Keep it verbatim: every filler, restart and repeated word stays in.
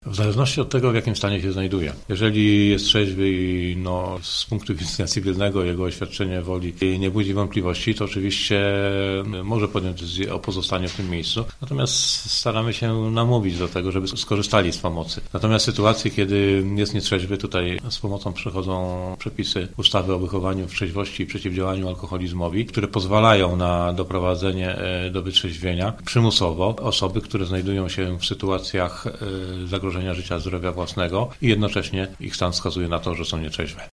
W zależności od tego, w jakim stanie się znajduje. Jeżeli jest trzeźwy i no, z punktu widzenia cywilnego jego oświadczenie woli nie budzi wątpliwości, to oczywiście może podjąć decyzję o pozostaniu w tym miejscu. Natomiast staramy się namówić do tego, żeby skorzystali z pomocy. Natomiast w sytuacji, kiedy jest nietrzeźwy, tutaj z pomocą przychodzą przepisy ustawy o wychowaniu w trzeźwości i przeciwdziałaniu alkoholizmowi, które pozwalają na doprowadzenie do wytrzeźwienia przymusowo osoby, które znajdują się w sytuacjach zagrożenia życia, zdrowia własnego i jednocześnie ich stan wskazuje na to, że są nietrzeźwe.